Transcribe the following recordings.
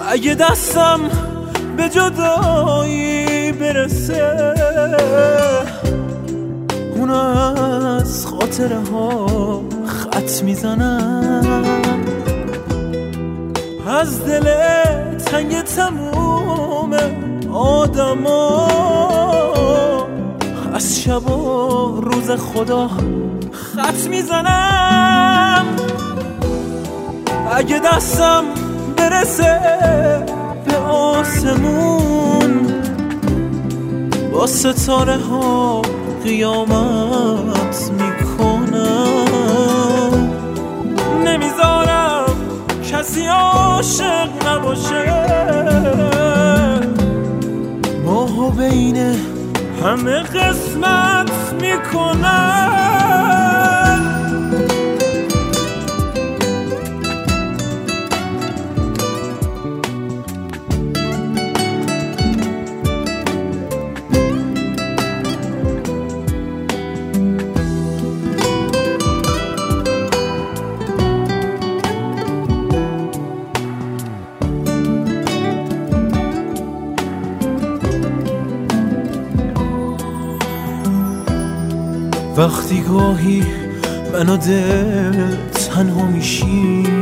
اگه دستم به جدایی برسه اون از خاطره ها خط میزنم، از دل تنگ تموم آدما، از شب و روز خدا خط میزنم. اگه دستم برسه به آسمون با ستاره ها قیامت میکنم، نمیذارم کسی عاشق نباشه، ماهو بین همه قسمت میکنم. وقتی گاهی من و دل تنها میشیم،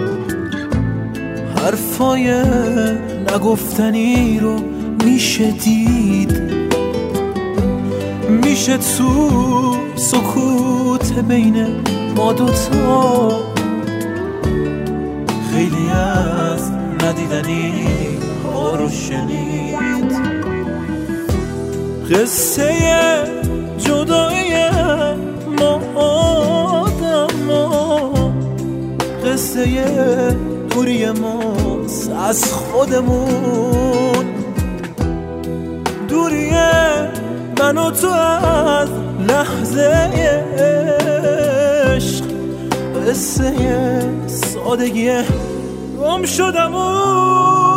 حرفای نگفتنی رو میشه دید، میشه تو سکوت بین ما دوتا خیلی از ندیدنی ها رو شنید. قصه جدایی ما آدما، قصه دوری ماست از خودمون، دوری من و تو از لحظه عشق، قصه سادگی گم شدمون.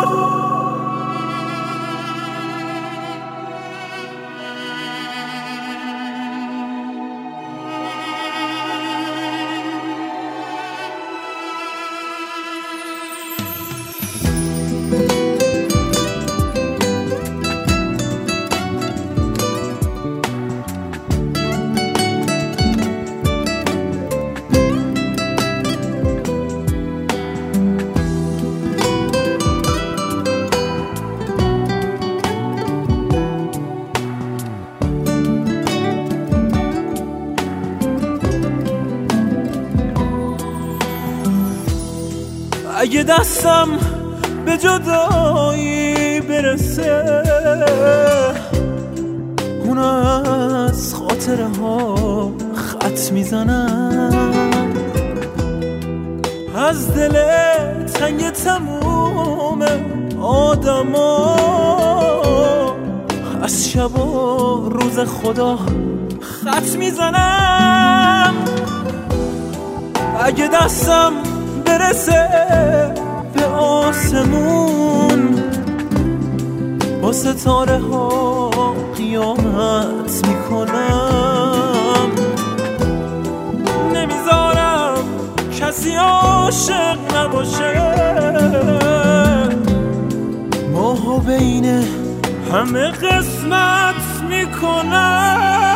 اگه دستم به جدایی برسه اون از خاطره ها خط میزنم، از دل تنگ تموم آدما، از شب و روز خدا خط میزنم. اگه دستم برسه به آسمون با ستاره ها قیامت میکنم، نمیذارم کسی عاشق نباشه، ماهو بین همه قسمت میکنم.